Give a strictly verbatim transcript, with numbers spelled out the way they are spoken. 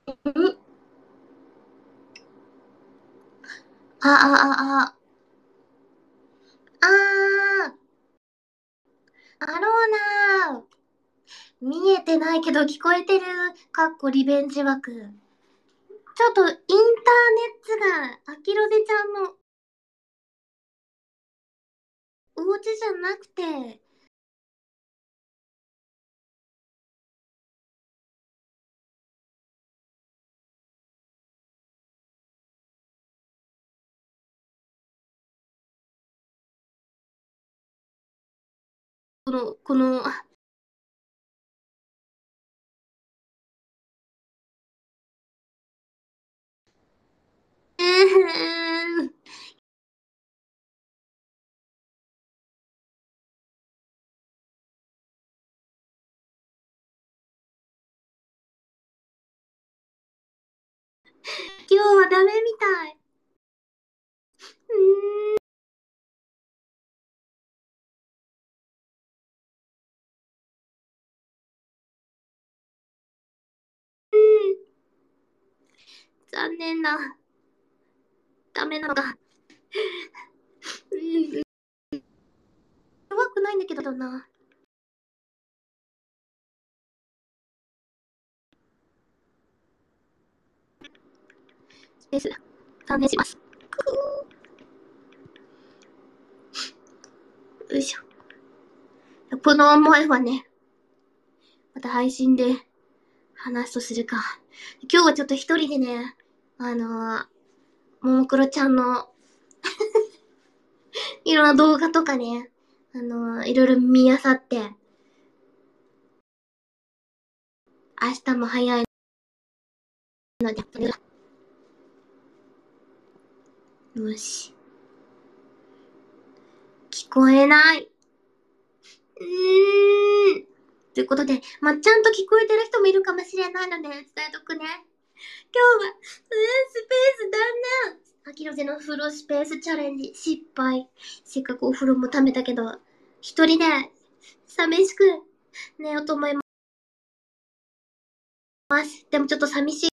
んあ、あ、あ、あ、あー、アローナー。見えてないけど聞こえてる。かっこリベンジ枠。ちょっとインターネットが、アキロゼちゃんのお家じゃなくて、この、この、えー、今日はダメみたい。うーん、残念な。ダメなのか。うん、弱くないんだけどな。スペース、断念します。よいしょ。この思いはね、また配信で話すとするか。今日はちょっと一人でね、あのー、ももクロちゃんのいろんな動画とかね、あのー、いろいろ見あさって、明日も早いので、よし。聞こえない。うーん。ということで、まあ、ちゃんと聞こえてる人もいるかもしれないので、伝えとくね。今日は、うん、スペースだな。アキロゼの風呂スペースチャレンジ失敗。せっかくお風呂も溜めたけど、一人で寂しく寝ようと思います。でもちょっと寂しい。